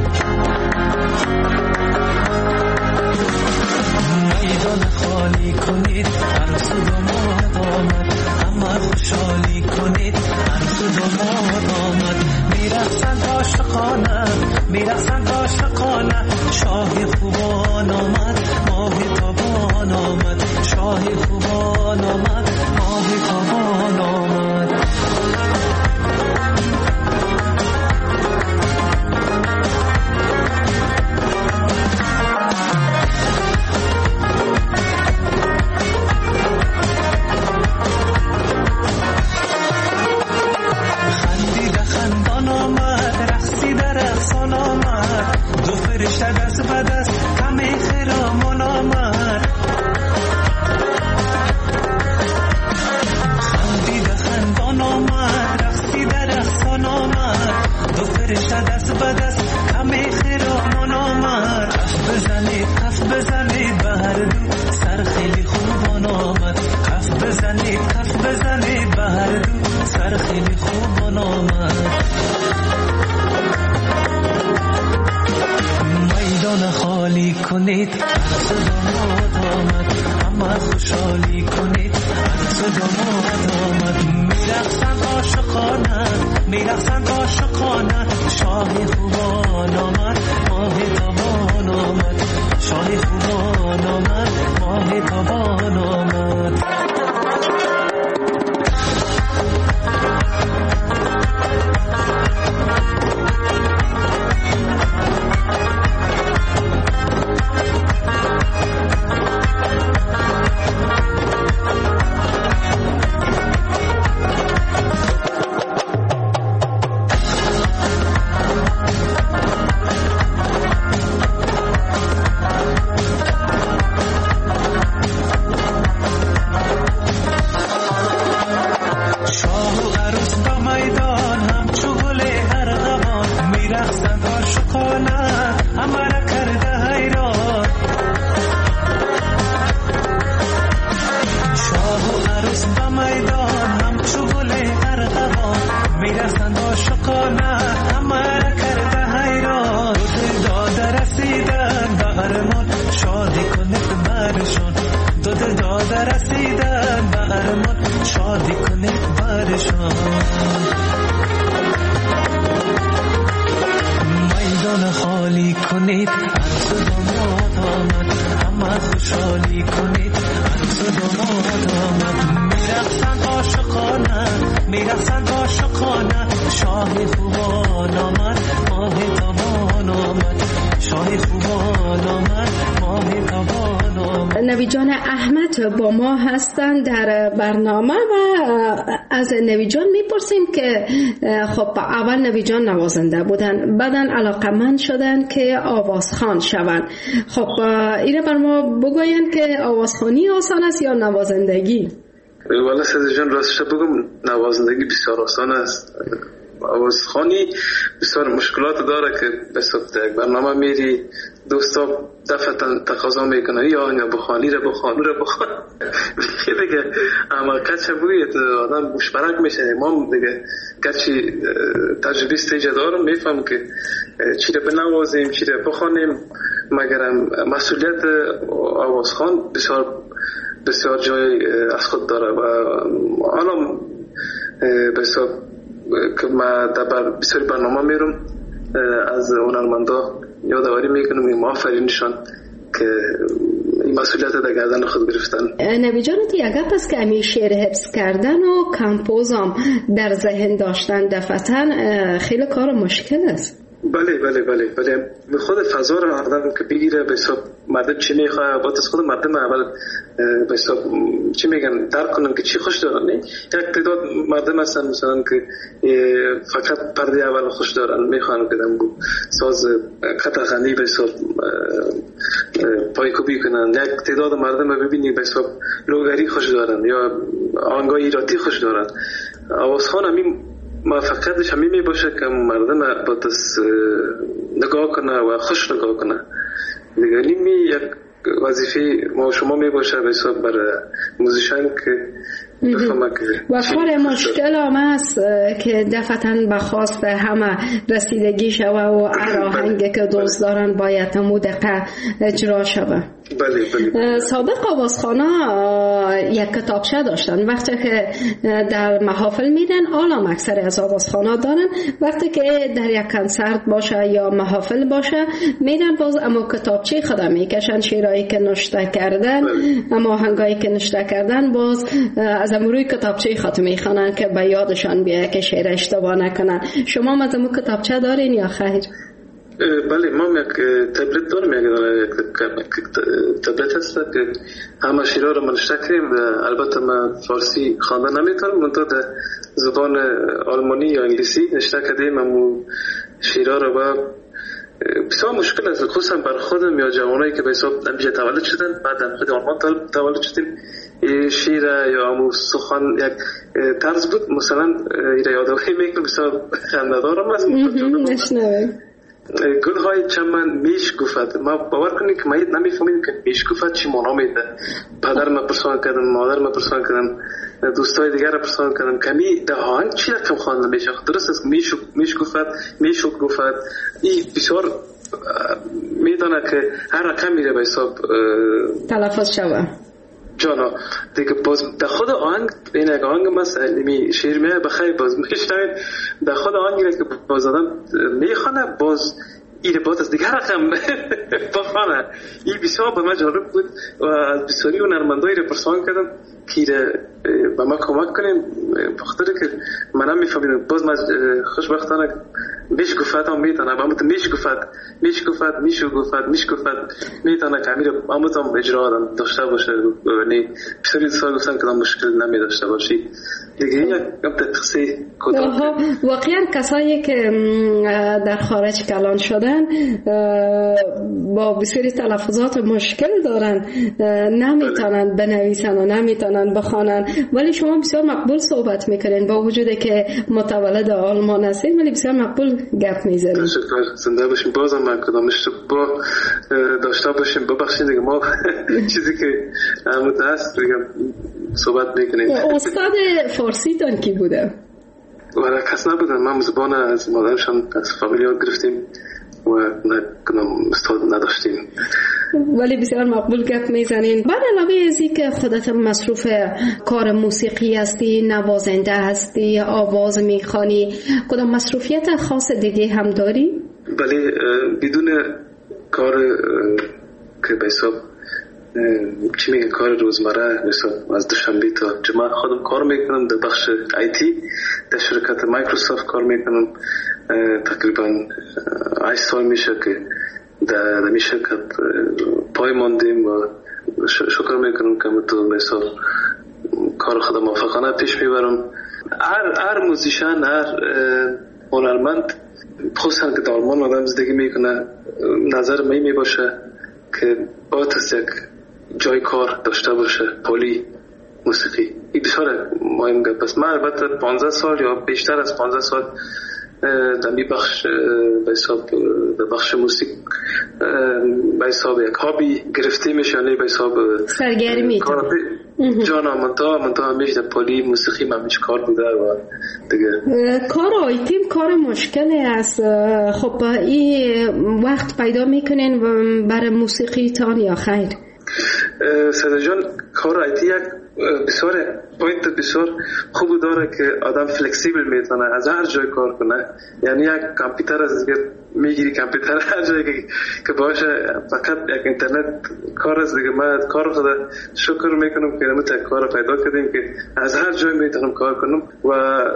میدان خالی کنید عروس و داماد آمد، همه خوشحالی کنید عروس و داماد آمد. میرقصند عاشقانه میرقصند عاشقانه، شاه خوبان آمد ماه تابان آمد، شاه خوبان آمد ماه تابان آمد. خندیده خندان آمد، رقصیده رقصان آمد، دو فرشته دست به دست همه خرامان آمد. خندیده خندان آمد، رقصیده رقصان آمد، دو فرشته دست به دست همه خرامان آمد. کف بزنید کف بزنید به هر دو، سر خیلی خوبان آمد. کف بزنید کف بزنید به هر دو، سر خیلی خوبان آمد. میدان خالی کنید عروس داماد آمد، همه خوشحالی کنید عروس داماد آمد. میرقصند عاشقانه میرقصند عاشقانه، شاه خوبان آمد ماه تابان آمد، شاه خوبان آمد ماه تابان آمد. کنید عروس و داماد آمد همه خوشحالی کنید عروس و داماد آمد میرقصند عاشقانه میرقصند عاشقانه شاه خوبان آمد ماه تابان آمد شاه خوبان آمد ماه تابان آمد. نوید جان احمد با ما هستند در برنامه و از نوید جان میپرسیم که خب اول نوید جان نوازنده بودن، بعداً علاقمند شدن که آوازخوان شوند. خب اینه بر ما بگوین که آوازخوانی آسان است یا نوازندگی؟ والا سید جان راستش بگم نوازندگی بسیار آسان است. آوازخوانی بسیار مشکلات داره که بسیار برنامه میری دوستا دفعتا تقاضا میکنه یا آنیا بخوانی را بخوان را بخوان دیگه اما کچه بوید آدم مشبرک میشه. ما دیگه گرچی تجربه استیجه دارم میفهم که چی را بنوازیم چی را بخوانیم، مگرم مسئولیت آوازخوان بسیار بسیار جای از خود داره و الان بسیار که ما در بسیار برنامه میرم از هنرمندا یادآوری میکنم این آفرینشان که این مسئولیت در گردن خود گرفتن. نوید جان تو یک گپ است که امی شعر حفظ کردن و کمپوزم در ذهن داشتن دفعتاً خیلی کار مشکل است. بله بله بله بله خود فضا رو آدم که بگیره به حساب مردم چی میخواه با خود مردم اول به حساب چی میگن درک کنن که چی خوش دارن. یک تعداد مردم هستن مثلا که فقط پرده اول خوش دارن میخوان که دم ساز قطعانی به حساب پایکوبی کنن. یک تعداد مردم رو ببینید به حساب لوگری خوش دارن یا آهنگای ایراتی خوش دارن. آوازخوان همین موفقیتش همین می باشه که مردم با دست نگاه کنه و خوش نگاه کنه. دیگه این یک وظیفه ما شما می باشه به حساب برای موزیشن که بفهمه که و کار مشکل هم است که دفعتاً به خواست همه رسیدگی شوه و آهنگی که دوست دارن باید همون دقیقه اجرا شوه. بله بله. سابق آوازخوانا یک کتابچه داشتن، وقتی که در محافل میدن عالم اکثر از آوازخوانا دارن، وقتی که در یک کنسرت باشه یا محافل باشه میدن باز اما کتابچه خدا میکشن شعرهایی که نوشته کردن، اما آهنگایی که نوشته کردن باز از امروی کتابچه خود میخوانن که به یادشان بیایه که شعر اشتباه نکنن. شما از امو کتابچه دارین یا خیر؟ بله ما یک تبلت دارم، یک تبلت هست که همه شعرها رو نوشته کردیم. البته من فارسی خواندن نمیتونم، منتها در زبان آلمانی یا انگلیسی نوشته کردیم همون شعرها رو. و بسیار مشکل است خصوصا بر خودم یا جوانایی که به حساب نمیشه تولد شدن بعد خود آلمان تولد شدیم. شعر یا همون سخن یک طرز بود مثلا ایره یادآوری میکنم بسیار خنده‌دارم است. نشنوه گل های چمن میش گفت، ما باور کنید که ما نمیفهمیم که میش گفت چی معنا میده. پدر ما پرسان کردم، مادر ما پرسان کردم، دوستای دیگر را پرسان کردم کمی ده آهنگ چی رقم خوانده میشه. درست است میش میش گفت میش گفت این بسیار میدونه که هر رقم میره به حساب تلفظ شوه جانا دیگه. باز در خود آهنگ این یک آهنگ مثلا می شعر میه بخیر باز میشنوید در خود آهنگی که باز آدم میخونه باز این باز از دیگه رقم بخونه. این بسیار به من جالب بود و از بسیاری هنرمندایی رو پرسان کردم که به ما کمک کنیم بخاطر که من هم میفهمیدم. باز من خوشبختانه میش گفت هم میتونه همون میش گفت میش گفت میشو گفت میش گفت میتونه که امیر همون هم اجرا آدم داشته باشه. یعنی بسیاری سال گفتن که مشکل نمی داشته باشی دیگه. یک تقصی کدام واقعا کسایی که در خارج کلان شدن با بسیاری تلفظات مشکل دارن، نمیتونن بنویسن و نمیتونن بخوانن، ولی شما بسیار مقبول صحبت میکنین با وجودی که متولد آلمان هستین، ولی بسیار مقبول گپ میزنین. تشکر، زنده باشین. بازم من کدام اشتباه داشته باشیم ببخشید دیگه. ما چیزی که همون هست دیگه صحبت میکنیم. استاد فارسی تان کی بوده؟ ولی کس نبودن، من زبان از مادرشان از فامیل گرفتیم و نکنم استاد نداشتیم، ولی بسیار مقبول گپ میزنین. بعد علاوه از این که خودت مصروف کار موسیقی هستی، نوازنده هستی، آواز میخوانی، کدام مصروفیت خاص دیگه هم داری؟ بله بدون کار که به حساب چی میگه کار روزمره، مثلا از دوشنبه تا جمعه خودم کار میکنم در بخش آیتی در شرکت مایکروسافت کار میکنم. تقریبا هشت سال میشه که در می شرکت پای ماندیم و شکر میکنم که تو مثلا کار خودم موفقانه پیش میبرم. هر هر موزیشن، هر هنرمند خصوصا که در آلمان آدم زندگی میکنه، نظر می می باشه که باید از یک جای کار داشته باشه پولی موسیقی. این بسیار مهم گپ است. من البته پانزده سال یا بیشتر از پانزده سال در می بخش به حساب در بخش موسیقی به حساب یک هابی گرفته میشه، یعنی به حساب سرگرمی جانا منتا منتا همیشه در پولی موسیقی من همیشه کار بوده و دیگه. کار آیتیم کار مشکلی است. خب این وقت پیدا میکنین برای موسیقی تان یا خیر؟ ساده جان، کار آیتی یک بسیار پوینت بسیار خوب داره که آدم فلکسیبل میتونه از هر جای کار کنه. یعنی یک کامپیوتر از دیگه میگیری، کامپیوتر هر جایی که باشه، فقط یک اینترنت کار از دیگه. من کار خدا شکر میکنم که مثلا کار پیدا کردیم که از هر جای میتونم کار کنم و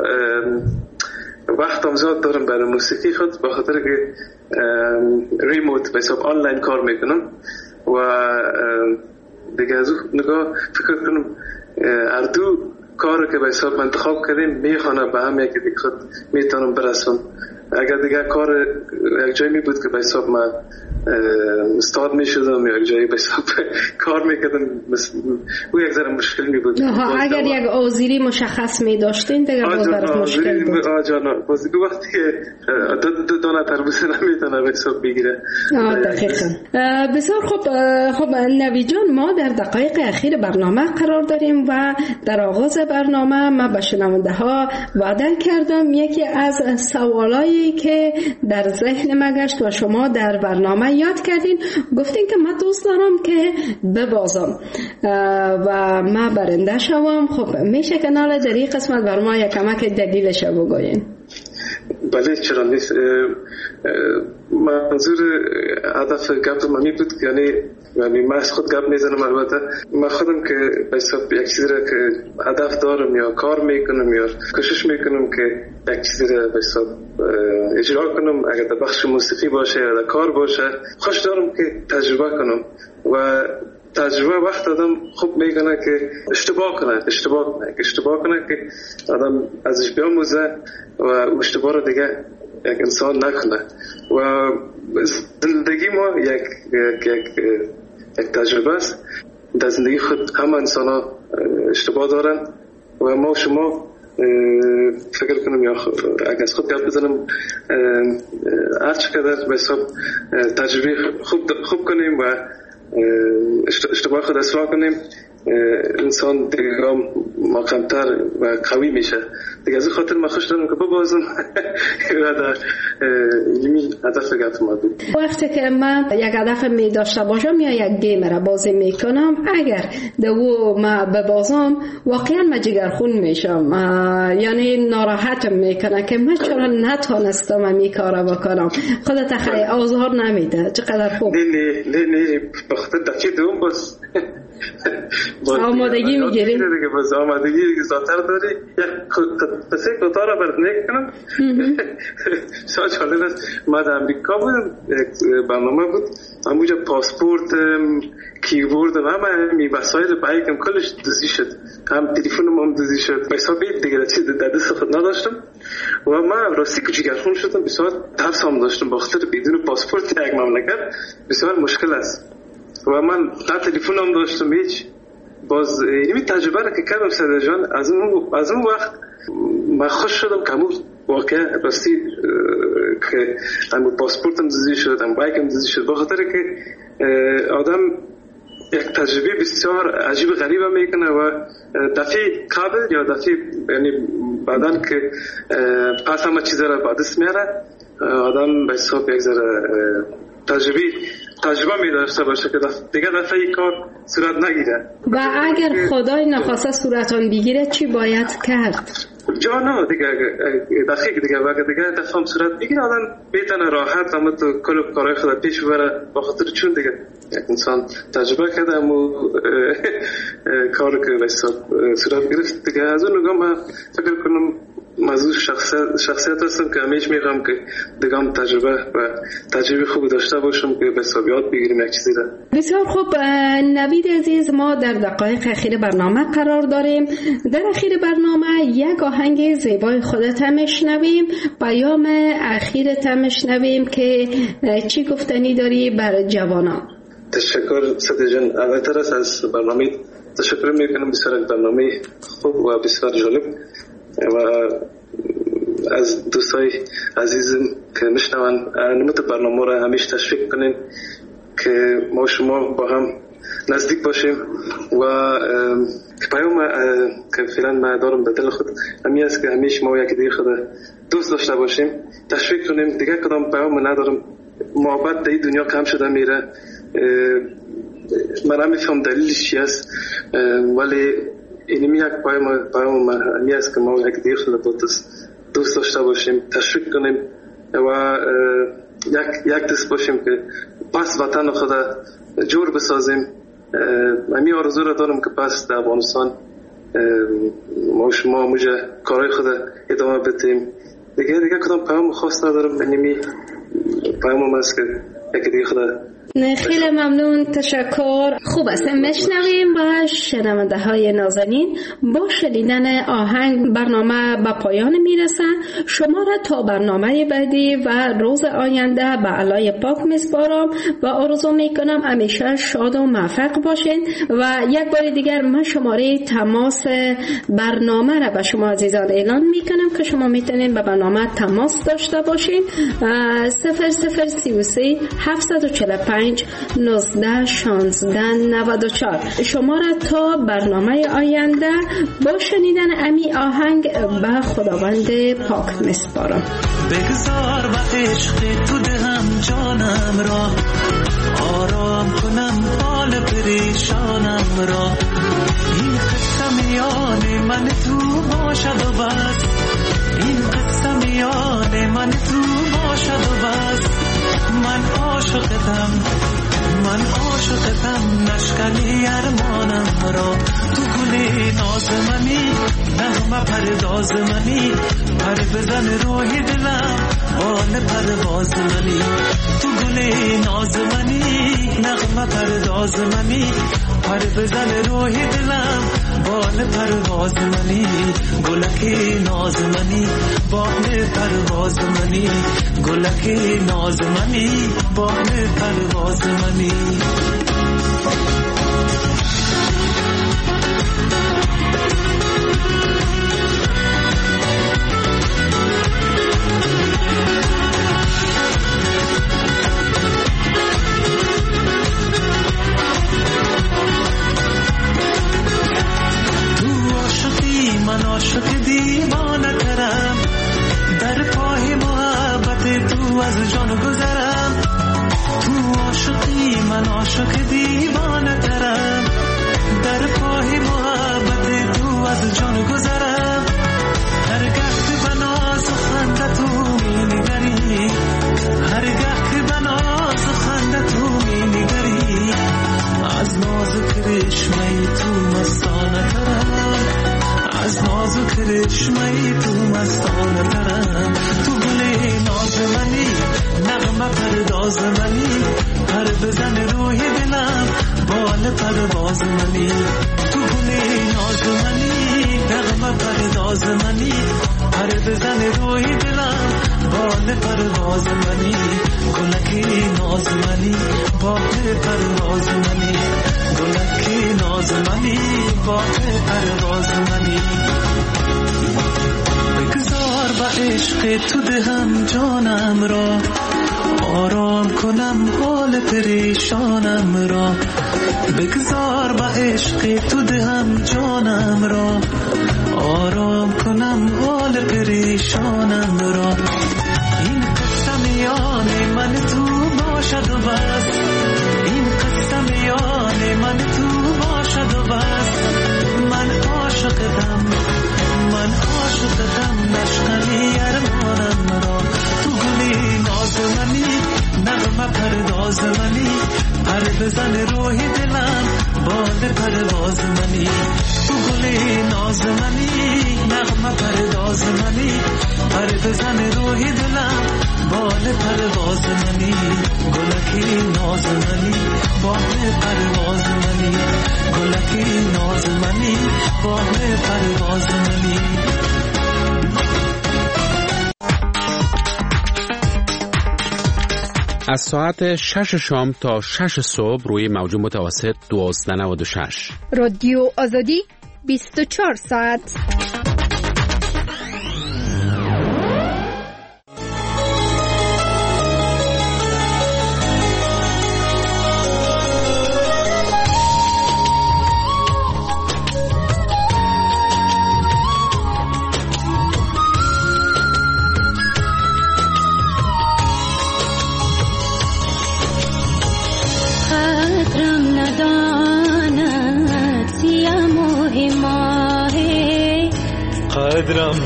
وقت هم زیاد دارم برای موسیقی خود، به خاطر که ریموت به حساب آنلاین کار میکنم و دیگه از اون نگاه فکر کنم هر دو کار که به حساب انتخاب کردیم میخوانه به هم یکی دیگه خود میتونم برسم. اگر دیگه کار یک جایی می بود که به حساب من استاد می شدم یا یک جایی به حساب کار میکردم، او یک ذره مشکل می بود. اگر یک آذری مشخص می داشتین دیگه باز برات مشکل بود. آه جانا باز دو وقتی که دو دانه تربوز نمیتونه به حساب بگیره. دقیقا. بسیار خوب. خب نوید جان، ما در دقایق اخیر برنامه قرار داریم و در آغاز برنامه ما به شنونده ها وعده کردم یکی از سوالایی که در ذهن ما گشت و شما در برنامه یاد کردین، گفتین که من دوست دارم که ببازم و من برنده شوم. خب میشه که ناله در این قسمت بر ما یک کمک دلیلش بگوین؟ بله چرا نیست. منظور هدف گپ من می بود، یعنی یعنی من از خود گپ میزنم. البته من خودم که به حساب یک چیزی را که هدف دارم یا کار میکنم یا کوشش میکنم که یک چیزی را به حساب اجرا کنم، اگر در بخش موسیقی باشه یا در کار باشه، خوش دارم که تجربه کنم و تجربه وقت آدم خوب میکنه که اشتباه کنه اشتباه کنه اشتباه کنه که آدم ازش بیاموزه و اشتباه رو دیگه یک انسان نکنه. و زندگی ما یک یک یک, یک تجربه است. در زندگی خود همه انسان ها اشتباه دارن و ما شما فکر کنم یا اگر از خود گپ بزنم هر چقدر به حساب تجربه خوب خوب کنیم و اشتباه خود اصلاح کنیم، انسان دیگه مقامتر و قوی میشه دیگه. از این خاطر من خوش دارم که ببازم و در یمی هدف گفت ما بود. وقتی که من یک هدف می داشته باشم یا یک گیم را بازی میکنم، اگر دو ما ببازم واقعا من جگرخون میشم، یعنی ناراحتم میکنه که من چرا نتونستم این کارا بکنم. خودت خیلی آزار نمیده. چقدر خوب. نه نه نه نه بخاطر دقیقه دوم باز آمادگی میگیری دیگه، باز آمادگی دیگه زاتر داری. یک پسه کوتاه را برات نکنم. شاید جالب است. من در امریکا بودم، یک برنامه بود، همونجا پاسپورت، کیبورد و همه می وسایل بایکم کلش دزدی شد، هم تلفنم هم دزدی شد. به حساب دیگه چیز در دست خود نداشتم و من راستی که جگرخون شدم. بسیار ترس هم داشتم، بخاطر بدون پاسپورت یک مملکت بسیار مشکل است و من نه تلفن هم داشتم هیچ. باز این تجربه را که کردم ساده جان، از اون از اون وقت من خوش شدم که همون واقعا راستی که همون پاسپورتم دزدی شد، هم بایکم دزدی شد، بخاطر که آدم یک تجربه بسیار عجیب غریبه میکنه و دفعه قبل یا دفعه یعنی بعدن که پس همه چیز را با دست میاره، آدم به حساب یک ذره تجربه تجربه می داشته باشه که دیگه دفعه این کار صورت نگیره. و اگر خدای نخواسته صورتان بگیره چی باید کرد؟ جانا دیگه دقیق دیگه وقت دیگه دفعه صورت بگیره آدم بیتن راحت اما تو کل کارهای خود پیش ببره با خاطر چون دیگه انسان تجربه کرده اما کار که صورت گرفت دیگه. از اون نگاه من فکر کنم موضوع شخصیت شخصیت هستم که همیشه میخوام که دیگه هم تجربه و تجربه خوب داشته باشم که به حسابیات بگیریم یک چیزی را. بسیار خوب نوید عزیز، ما در دقایق اخیر برنامه قرار داریم. در اخیر برنامه یک آهنگ زیبای خودت میشنویم، پیام اخیرت میشنویم که چی گفتنی داری بر جوانان. تشکر سدی جان، اولتر از برنامه تشکر میکنم، بسیار برنامه خوب و بسیار جالب و از دوستای عزیزم که میشنون نموت برنامه را همیشه تشویق کنیم که ما شما با هم نزدیک باشیم و پیام که فعلا ما دارم به دل خود همین است که همیشه ما یک دیگه خود دوست داشته باشیم، تشویق کنیم. دیگه کدام پیام ندارم، محبت در دنیا کم شده میره، من نمیفهم دلیلش چی است، ولی اینمی یک پیام پیام همی است که ما یک دیگه خود دوست داشته باشیم، تشویق کنیم و یک یک دست باشیم که پس وطن خود جور بسازیم. همی آرزو را دارم که پس در افغانستان ما شما موجه کارهای خود ادامه بدیم. دیگه دیگه کدام پیام خاص ندارم، اینمی پیام است که یک دیگه خود. خیلی ممنون، تشکر. خوب است، میشنویم با شنونده های نازنین. با شنیدن آهنگ برنامه به پایان میرسه. شما را تا برنامه بعدی و روز آینده به علای پاک میسپارم و آرزو میکنم همیشه شاد و موفق باشین و یک بار دیگر من شماره تماس برنامه را به شما عزیزان اعلان میکنم که شما میتونین به برنامه تماس داشته باشین. صفر صفر سی و سه هفتصد و چهل و پنج نوزده شانزده نود و چهار. شما را تا برنامه آینده با شنیدن امی آهنگ به خداوند پاک میسپارم. بگذار و عشق تو دهم جانم را، آرام کنم حال پریشانم را. این قصه میان من تو باشد و بس، این قصه میان من تو باشد و بس. من عاشقتم، من عاشقتم، نشکنی ارمانم را. تو گلی ناز منی، نغمه پرداز منی، پر بزن روی دلم بال پرواز منی. تو گلی ناز منی، نغمه پرداز منی، پر بزن روی دلم بال پرواز منی. گلکی ناز منی، بال پرواز منی، گلکی ناز منی، بال پرواز منی. من عاشق دیوانه ترم، در پای محبت تو از جان گذرم. تو عاشقی من عاشق دیوانه ترم، در پای محبت تو از جان گذرم. هر گه که به ناز و خنده تو می نگری، هر گه که به ناز و خنده تو می نگری، از ناز و کرشمه تو مستانه ترم، از ناز و کرشمه تو مستانه ترم. تو گلی ناز منی، نغمه پرداز منی، پر بزن روی دلم بال پرواز منی. تو گلی ناز منی، نغمه پرداز منی، پر بزن روی دلم بال پرواز منی. گلکی ناز منی، بال پرواز منی، گلکی ناز منی، بال پرواز منی. بگذار با عشق تو دهم جانم را، آرام کنم حال پریشانم را. بگذار با عشق تو دهم جانم را، آرام کنم حال پریشانم را. این قصه میان من تو باشد و بس، این قصه میان من تو باشد و بس. من عاشقتم، من عاشقتم، عاشقتم نشکنی ارمانم را تو گلی ناز منی نغمه پرداز منی پر بزن روحی دلم بال پرواز منی تو گلی ناز منی نغمه پرداز منی پر بزن روحی دلم بال پرواز منی گلکی ناز منی بال پرواز منی گلکی ناز منی بال پرواز منی از ساعت شش شام تا شش صبح روی موج متوسط دوازده نود و شش رادیو آزادی بیست و چهار ساعت. قدرم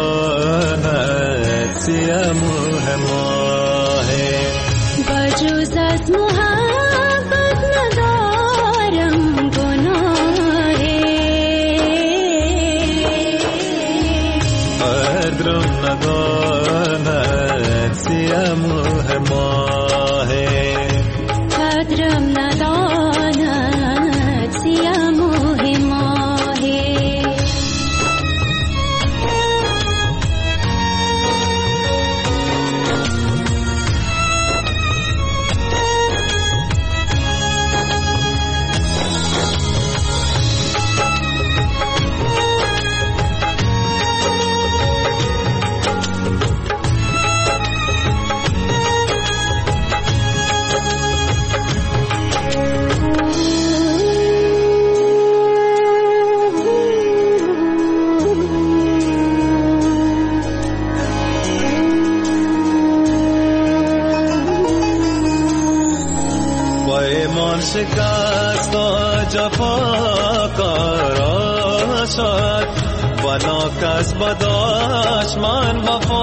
نداند سیموه ماهه بجوز از محبت ندارم گناهه قدرم نداند سیموه ماهه قدرم نداند سیموه ماهه شکست و جفا کارا شد بنا کس بداش من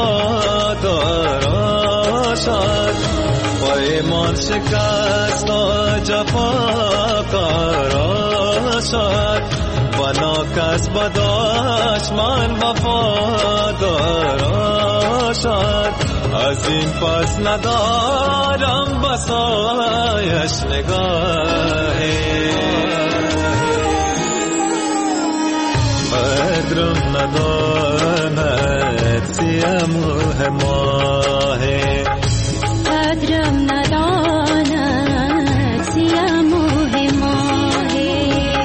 وفادارا شد با ایمان شکست و جفا کارا شد بنا کس بداش من وفادارا شد از این پس ندارم بسایش نگاهی قدرم نداند سیموه ماهی قدرم نداند سیموه ماهی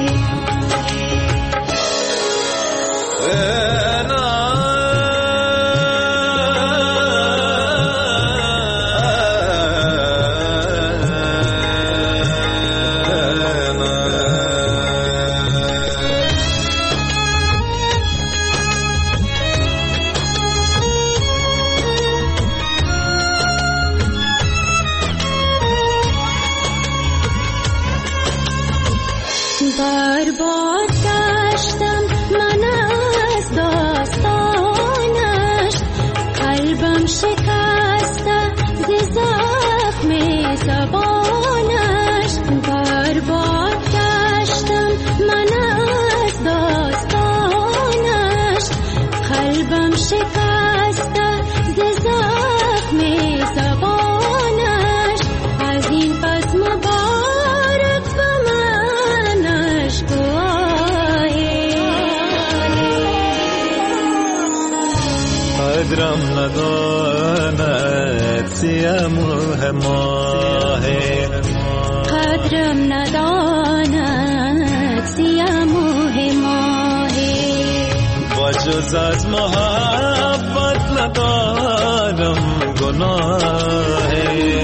قدرم نداند سیموه ماهی قدرم نداند سیموه ماهی با جز از محبت ندارم گناهی